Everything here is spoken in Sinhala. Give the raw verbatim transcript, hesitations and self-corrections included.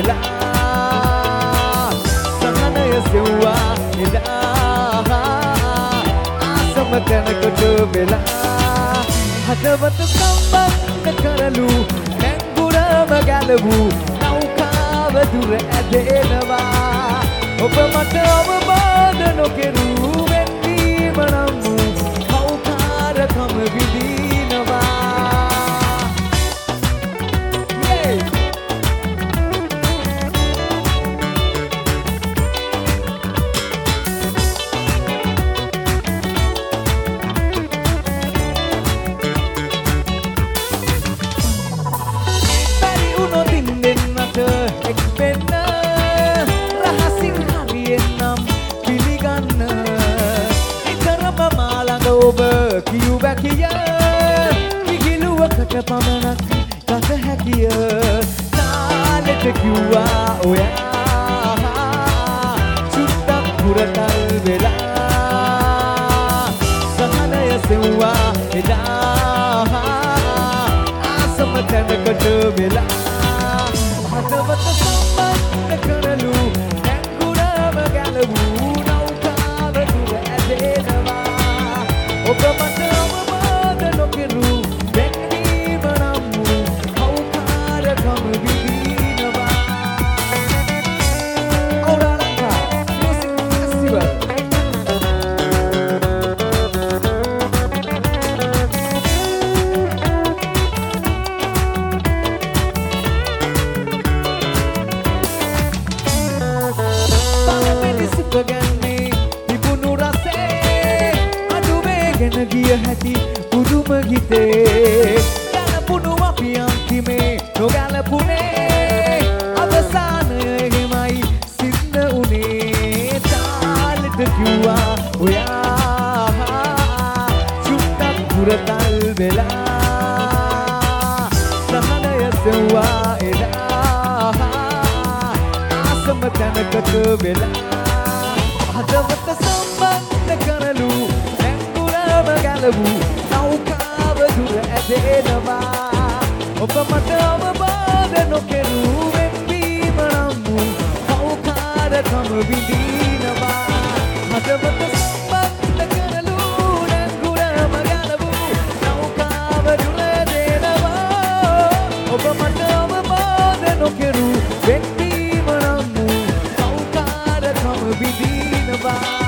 වෙලා සහනය සෙව්වා එදා ආසම තැනකට වෙලා හදවත සම්බන්ධ කරලු නැංගුරම ගැලවූ නෞකාව දුර ඇදෙනවා ඔබ මට අවබෝධ නොකෙරූ වෙන්වීම නම් වූ කෞකාරකම විඳිනවා එක් වෙන්න රහසින් හරියෙන්නම් පිළිගන්න නිතරම මා ළඟ ඔබ කියු බැකිය විහිළුවකට පමණක් ගත හැකිය තාලෙට කිව්වා ඔයා චුට්ටක් පුරතල් වෙලා සහනය සෙව්වා එදා ආසම තැනකට වෙලා හදවත සම්බන්ධ කරලු නැංගුරම ගැලවූ නෞකාව දුර ඇදෙනවා ඔබ මට අවබෝධ නොකෙරූ වෙන්වීම නම් වූ කෞකාරකම විඳිනවා Aurora Music Festival ගන්නේ තිබුණු රසේ අඩුවේගෙන ගිය හැටි පුදුම ගිතේ ගැලපුණු අපි අන්තිමේ නොගැලපුනේ අවසානයෙහිමයි සිද්ධ උනේ තාලෙට කිව්වා ඔයා චුට්ටක් පුරතල් වෙලා සහනය සෙව්වා එදා ආසම තැනකට වෙලා හදවත සම්බන්ධ කරලු නැංගුරම ගැලවූ නෞකාව දුර ඇදෙනවා ඔබ මට අවබෝධ නොකෙරූ වෙන්වීම නම් වූ කෞකාරකම විඳිනවා හදවත සම්බන්ධ කරලු නැංගුරම ගැලවූ නෞකාව දුර ඇදෙනවා ඔබ මට අවබෝධ නොකෙරූ වෙන්වීම නම් වූ කෞකාරකම විඳිනවා Bye.